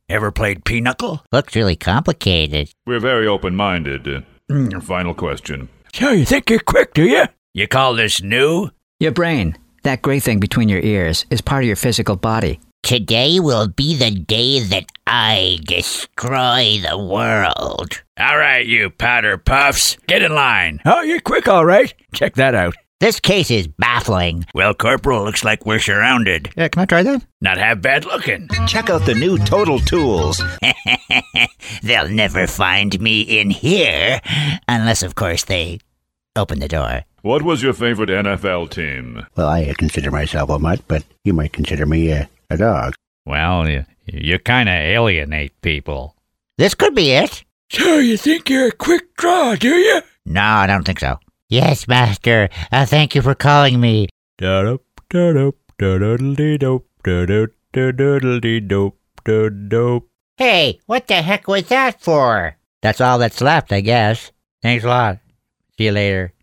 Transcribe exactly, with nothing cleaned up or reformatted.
Ever played pinochle? Looks really complicated. We're very open-minded. Uh, final question. So you think you're quick, do you? You call this new? Your brain, that gray thing between your ears, is part of your physical body. Today will be the day that I destroy the world. All right, you powder puffs. Get in line. Oh, you're quick, all right. Check that out. This case is baffling. Well, Corporal, looks like we're surrounded. Yeah, can I try that? Not half bad looking. Check out the new Total Tools. They'll never find me in here. Unless, of course, they open the door. What was your favorite N F L team? Well, I consider myself a mutt, but you might consider me a, a dog. Well, you, you kind of alienate people. This could be it. So you think you're a quick draw, do you? No, I don't think so. Yes, Master. Uh, thank you for calling me. Da-doop, da-doop, da-doodle-dee-doop, da-doop, da-doodle-dee-doop, da-doop. Hey, what the heck was that for? That's all that's left, I guess. Thanks a lot. See you later.